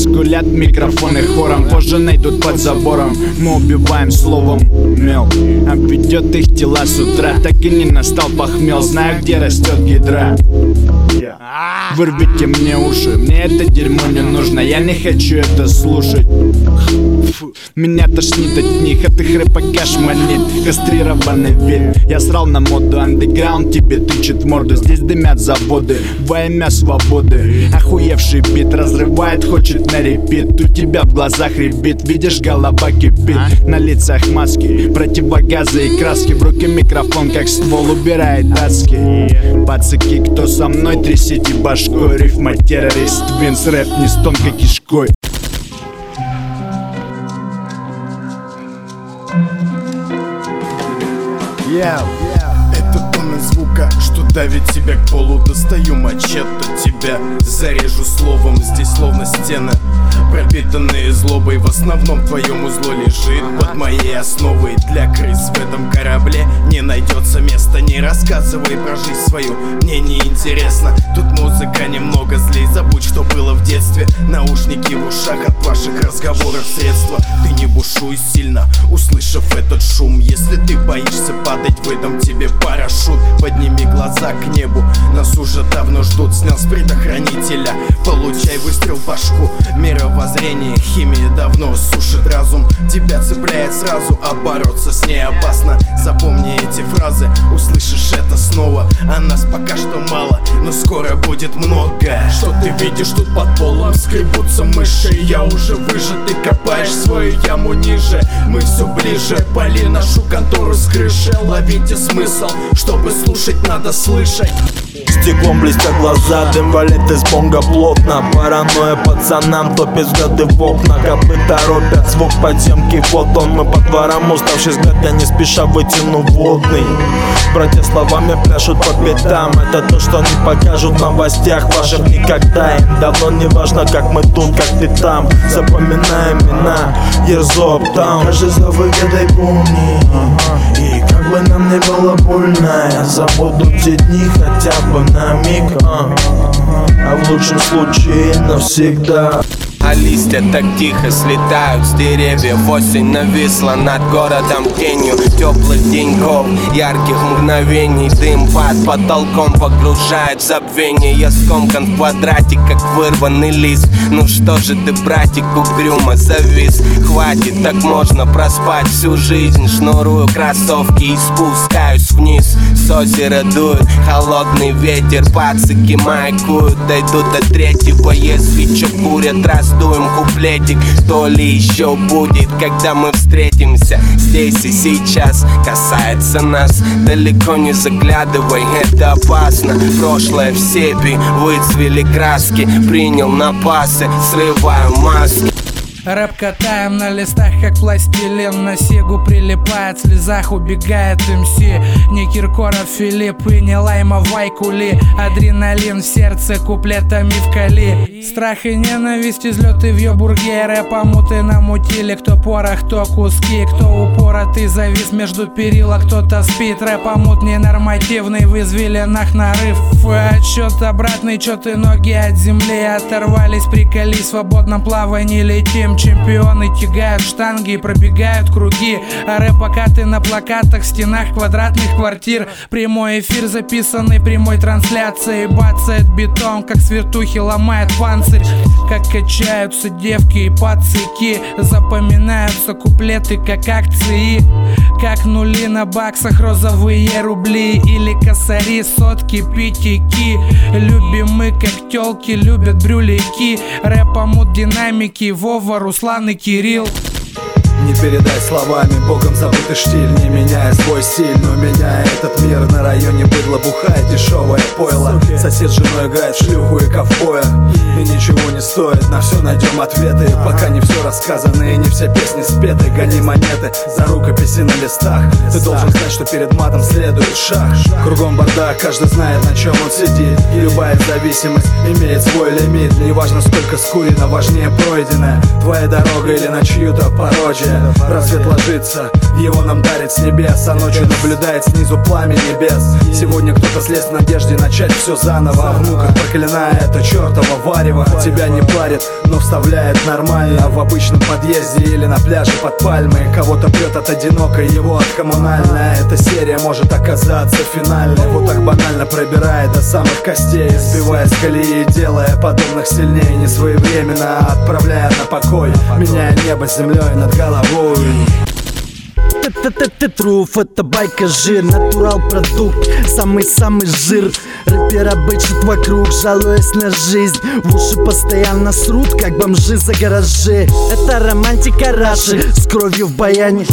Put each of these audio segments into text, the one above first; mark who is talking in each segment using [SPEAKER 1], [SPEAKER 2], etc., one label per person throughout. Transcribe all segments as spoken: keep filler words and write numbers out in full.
[SPEAKER 1] Сейчас гулят микрофоны хором, позже найдут под забором. Мы убиваем словом мел, обведет их тела с утра. Так и не настал похмел, знаю, где растет гидра. Вырвите мне уши, мне это дерьмо не нужно, я не хочу это слушать. Фу, меня тошнит от них, от их рэпа кэш манит, кастрированный вид. Я срал на моду, андеграунд тебе тычет в морду. Здесь дымят заводы во имя свободы. Охуевший бит разрывает, хочет на репит. У тебя в глазах ребит, видишь, голова кипит. На лицах маски, противогазы и краски. В руке микрофон, как ствол, убирает датский. Пацаки, кто со мной, трясите башкой. Рифма террорист, Винс, рэп не с тонкой кишкой.
[SPEAKER 2] Yeah. Это тонны звука, что давит тебя к полу. Достаю мачете, тебя зарежу словом. Здесь словно стены, пропитанные злобой. В основном твоем узло лежит под моей основой. Для крыс в этом корабле не найдется места. Не рассказывай про жизнь свою, мне не интересно. Тут музыка немного злей, забудь, что было в детстве. Наушники в ушах, от ваших разговоров средства. Ты не бушуй сильно, услышав этот шум. Если ты боишься падать, выдам тебе парашют. Подними глаза к небу, нас уже давно ждут. Снял с предохранителя, получай выстрел в башку. Мировоззрение, химия давно сушит разум. Тебя цепляет сразу, а бороться с ней опасно. Запомни эти фразы, услышишь это снова. А нас пока что мало, но скоро будет много. Что ты видишь тут под полом? Скребутся мыши. Я уже выше, ты копаешь свою яму ниже. Мы все ближе, пали нашу контору с крыши. Ловите смысл, чтобы слушать, надо слышать.
[SPEAKER 3] Стеклом блестят глаза, дым валит из бонга плотно. Паранойя пацанам топит взгляды в окна. Копы торопят звук подземки, вот он. Мы по дворам, уставший взгляд, я не спеша вытяну водный. Братья словами пляшут по пятам. Это то, что не покажут в новостях ваших никогда. Им давно не важно, как мы тут, как ты там. Запоминаем имена, Ерзоп там. Каждый за выгодой помни. И как бы нам не было больно, я забуду те дни хотя бы на миг, а, а в лучшем случае навсегда.
[SPEAKER 4] А листья так тихо слетают с деревьев. Осень нависла над городом тенью теплых деньков, ярких мгновений. Дым под потолком погружает в забвение. Я скомкан в квадрате, как вырванный лист. Ну что же ты, братик, угрюмо завис? Хватит, так можно проспать всю жизнь. Шнурую кроссовки и спускаюсь вниз. С озера дует холодный ветер. Пацаки маякуют, дойдут до третьего. Если чё курят, раз дуем куплетик, то ли еще будет, когда мы встретимся здесь и сейчас. Касается нас, далеко не заглядывай, это опасно. Прошлое в сепи, выцвели краски. Принял напасы, срываю маски.
[SPEAKER 5] Рэп катаем на листах, как пластилин. На сегу прилипает, в слезах убегает МС. Не Киркоров Филипп и не Лайма Вайкули. Адреналин в сердце куплетами вкали. Страх и ненависть, излеты в ёбурге. Рэпа муты намутили, кто порох, кто куски. Кто упоротый завис между перил, а кто-то спит. Рэпа мут ненормативный, в извилинах нарыв. Отчет обратный, чё ты ноги от земли оторвались. Приколи, в свободном плавании летим. Чемпионы тягают штанги и пробегают круги. А рэп пока ты на плакатах в стенах квадратных квартир. Прямой эфир, записанный прямой трансляцией. Бацает бетон, как с вертухи ломает панцирь. Как качаются девки и пацаки. Запоминаются куплеты, как акции. Как нули на баксах, розовые рубли. Или косари, сотки, пятики. Любимы, как тёлки, любят брюлики. Рэпомут динамики, Вова, Руслан и Кирилл.
[SPEAKER 6] Не передать словами, богом забытый штиль. Не меняя свой стиль, но меняя этот мир. На районе быдло бухает дешевое пойло. Сосед с женой играет в шлюху и ковбоя. И ничего не стоит, на все найдем ответы. Пока не все рассказано и не все песни спеты. Гони монеты за рукописи на листах. Ты должен знать, что перед матом следует шаг. Кругом бардак, каждый знает, на чем он сидит. И любая зависимость имеет свой лимит. Неважно сколько скурено, важнее пройденное. Твоя дорога или на чью-то пародию. рассвете. Рассвет ложится, его нам дарит с небес, а ночью наблюдает снизу пламя небес. Сегодня кто-то слез в надежде начать все заново, а в муках проклиная это чертово варево. Тебя не парит, но вставляет нормально в обычном подъезде или на пляже под пальмой. Кого-то прет от одинокой, его от коммунальной. Эта серия может оказаться финальной. Вот так банально пробирает до самых костей, сбивая с колеи, делая подобных сильнее, не своевременно отправляя на покой, меняя небо с землей над головой.
[SPEAKER 7] Труф, это байка жир, натурал продукт, самый-самый жир. Рэперы бычат вокруг, жалуясь на жизнь, в уши постоянно срут, как бомжи за гаражи. Это романтика Раши, с кровью в баяне.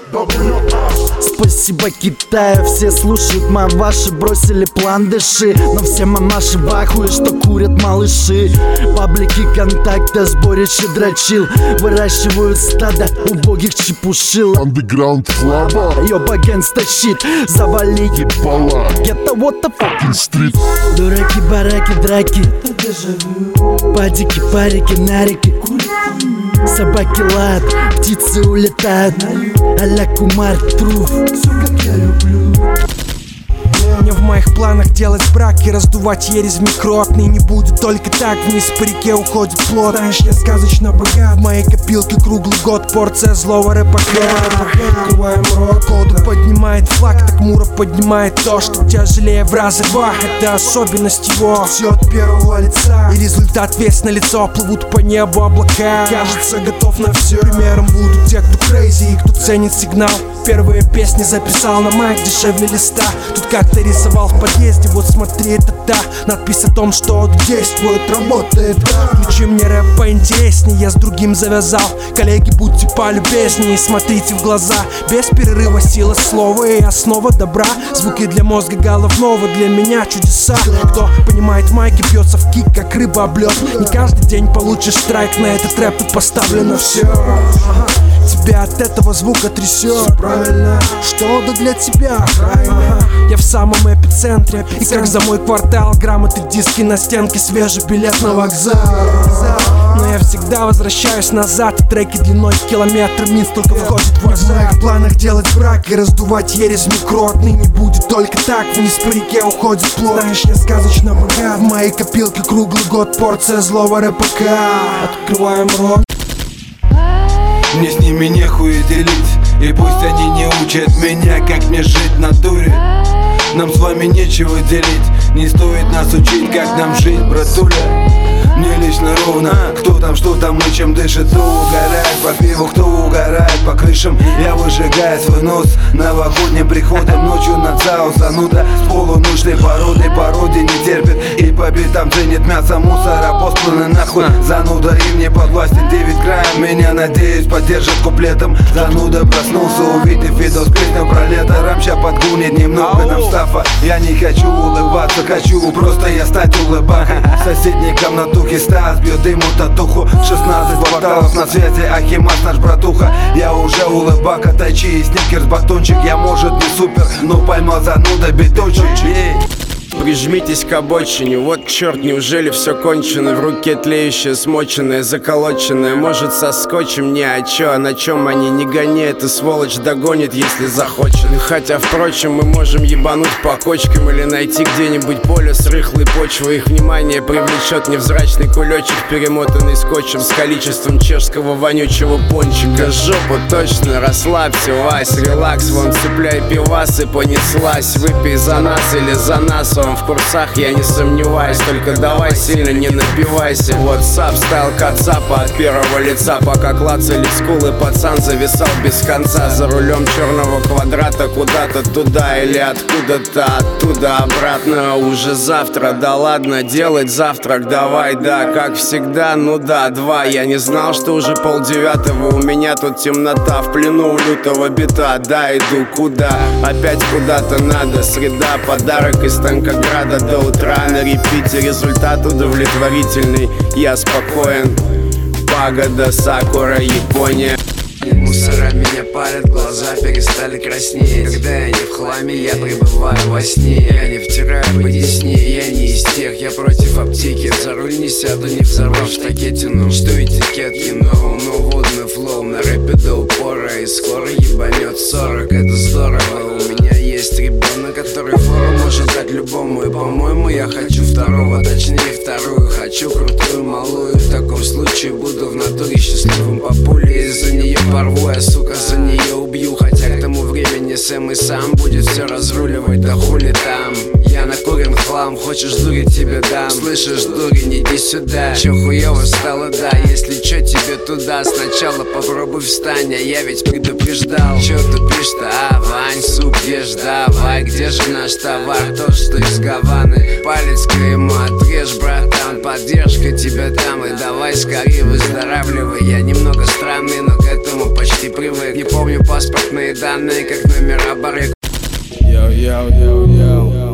[SPEAKER 7] Спасибо Китаю, все слушают маваши, бросили план дыши, но все мамаши в ахуе, что курят малыши. Паблики контакта, сборище дрочил, выращивают стадо убогих чепушил.
[SPEAKER 8] Underground флаба,
[SPEAKER 7] ёба гэнста щит, завали
[SPEAKER 8] ебала,
[SPEAKER 7] get what the fucking
[SPEAKER 8] street.
[SPEAKER 7] Дураки, бараки, драки, падики, парики, нарики, собаки лают, птицы улетают, а-ля Кумар Труф.
[SPEAKER 9] Не в моих планах делать брак и раздувать ересь в микро. Отныне будет только так, вниз по реке уходит плод. Знаешь, я сказочно богат, в моей копилке круглый год порция злого рэпака. Открываем рот, коду поднимает флаг, так Мура поднимает то, что тяжелее в раза два. Это особенность его, все от первого лица, и результат весь на лицо, плывут по небу облака. Кажется, готов на все, примером будут те, кто крейзи и кто ценит сигнал. Первые песни записал на майк, дешевле листа. Тут как-то рисовал в подъезде, вот смотри, это та надпись о том, что вот действует, работает. Включи мне рэп поинтереснее, я с другим завязал. Коллеги, будьте полюбезнее, смотрите в глаза. Без перерыва сила слова и основа добра. Звуки для мозга головного, для меня чудеса. Кто понимает майки, бьется в кик, как рыба об лед. Не каждый день получишь страйк, на этот рэп тут поставлено все. Тебя от этого звука трясет, правильно, что да для тебя, ага. Я в самом эпицентре, и как за мой квартал грамоты, диски на стенке, свежий билет на вокзал. Но я всегда возвращаюсь назад, и треки длиной в километр, минс только входит в ваза. В моих планах делать брак и раздувать ересь в микро. Отныне будет только так, вниз по реке уходит плод. Знаешь, я сказочно богат, в моей копилке круглый год порция злого рэпака. Открываем рот.
[SPEAKER 4] Мне с ними нехуй делить, и пусть они не учат меня, как мне жить в натуре. Нам с вами нечего делить, не стоит нас учить, как нам жить, братуля. Мне лично ровно, кто там, что там и чем дышит. Кто угорает по пиву, кто угорает по крышам. Я выжигаю свой нос новогодним приходом. Ночью над ЦАО зануда с полуночной породой. Породе не терпит и по битам ценит мясо мусора. Посланы нахуй, зануда им не подвластен. Дэвид Крайм меня, надеюсь, поддержит куплетом. Зануда проснулся, увидев видос песню про лето. Рамча подгонит немного нам стафа. Я не хочу улыбаться, хочу просто я стать улыбакой. В соседней комнатухе Стас бьет ему татуху. шестнадцать кварталов на связи, Ахимас наш братуха. Я уже улыбака, тайчи и сникерс батончик. Я может не супер, но поймал зануда биточек.
[SPEAKER 10] Прижмитесь к обочине, вот черт, неужели все кончено? В руке тлеющее, смоченное, заколоченное. Может со скотчем, не а чё, а на чем они? Не гони, эта сволочь догонит, если захочет. Хотя, впрочем, мы можем ебануть по кочкам или найти где-нибудь поле с рыхлой почвой. Их внимание привлечет невзрачный кулечек, перемотанный скотчем с количеством чешского вонючего пончика. Жопу точно, расслабься, Вась, релакс, вон цепляй пивас и понеслась. Выпей за нас или за нас, он в курсах, я не сомневаюсь. Только давай сильно не напивайся. WhatsApp стайл кацапа от первого лица. Пока клацали скулы, пацан зависал без конца. За рулем черного квадрата куда-то туда или откуда-то оттуда обратно. Уже завтра, да ладно, делать завтрак давай, да, как всегда, ну да, два. Я не знал, что уже полдевятого, у меня тут темнота. В плену у лютого бита, да, иду куда? Опять куда-то надо, среда, подарок из станка града до утра на репите. Результат удовлетворительный, я спокоен. Пагода, Сакура, Япония. Мусора вечера меня палят, глаза перестали краснеть. Когда я не в хламе, я пребываю во сне. Я не втираю по десне, я не из тех, я против аптеки. За руль не сяду, не взорвав штакетину. Что этикетки, но, но водный флоу на рэпе до упора. И скоро ебанет сорок, это здорово. У меня есть ребенок, который фору может дать любому. И по-моему я хочу второго, точнее вторую. Хочу крутую малую, в таком случае буду в натуре счастливым по пуле. Из-за нее порву, я, сука, за нее убью. Хотя к тому времени Сэм и сам будет все разруливать, да хули там. Я накурен хлам, хочешь дурить тебе дам. Слышишь, дурень, иди сюда. Чё хуёво стало, да, если чё тебе туда. Сначала попробуй встань, а я ведь предупреждал. Чё тупишь-то, а, Вань, сук, где ж давай? Где же наш товар, тот, что из Гаваны? Палец к ему отрежь, братан, поддержка тебя там. И давай скорее выздоравливай. Я немного странный, но к этому почти привык. Не помню паспортные данные, как номера барыг.
[SPEAKER 2] Йоу-йоу-йоу-йоу.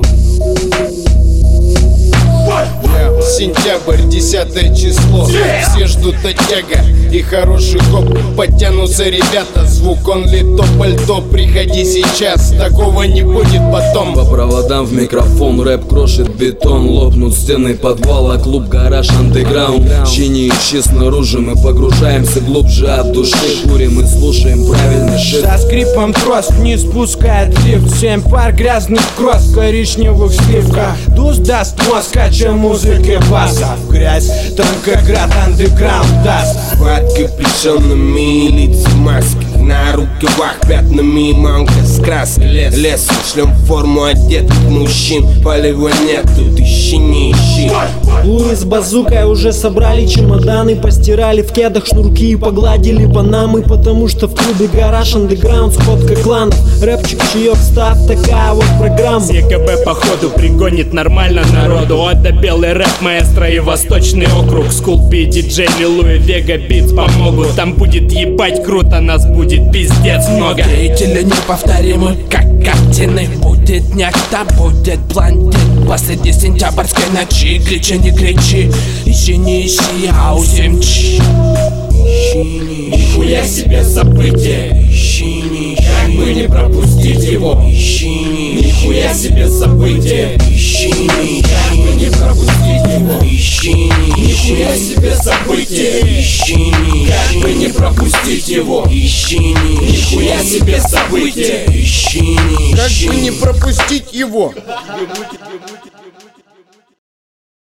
[SPEAKER 2] Сентябрь, десятое число. Все ждут оттяга и хороший гоп. Подтянутся ребята, звук он ли то пальто. Приходи сейчас, такого не будет потом.
[SPEAKER 8] По проводам в микрофон, рэп крошит бетон. Лопнут стены подвала, клуб, гараж, андеграунд. Щи ищи снаружи, мы погружаемся глубже от души. Курим и слушаем правильный шит.
[SPEAKER 9] За скрипом трос не спускает лифт. Семь пар грязных кросс в коричневых сливках. Душ даст мозг, кача музыки баса. В грязь, Танкоград, андеграунд даст.
[SPEAKER 4] Под капюшонами лица маски, на рукавах пятнами манка с краской. Лес, лес, шлем форму одетых мужчин. Полива нет, тут ищи, не ищи.
[SPEAKER 11] Луи с базукой уже собрали чемоданы. Постирали в кедах шнурки и погладили панамы. Потому что в клубе гараж, андеграунд, сходка кланов. Рэпчик, чаек, став, такая вот программа.
[SPEAKER 12] ЕКБ походу пригонит нормально народу. Это белый рэп, маэстро и Восточный округ. Скулпи, диджей, Луи, Вега, Битс помогут. Там будет ебать круто, нас будет пиздец много.
[SPEAKER 9] Деятели неповторимы, как картины. Будет нягта, будет блондин. Посреди сентябрьской ночи. Кричи, не кричи, ищи, не ищи, а усимчи. Ищи, не ищи.
[SPEAKER 12] Нихуя себе событие.
[SPEAKER 9] Ищи, не ищи.
[SPEAKER 12] Как бы не пропустить его.
[SPEAKER 9] Ищи, не ищи.
[SPEAKER 12] Нихуя себе событие.
[SPEAKER 9] Ищи, не ищи.
[SPEAKER 12] Как бы не пропустить его.
[SPEAKER 9] Ищи, не ищи.
[SPEAKER 12] Нихуя себе событие.
[SPEAKER 9] Ищи, не ищи.
[SPEAKER 12] Как бы не пропустить его.
[SPEAKER 9] Ищи, не ищи.
[SPEAKER 12] Нихуя себе событие.
[SPEAKER 9] Ищи, не ищи.
[SPEAKER 2] Как бы не пропустить его.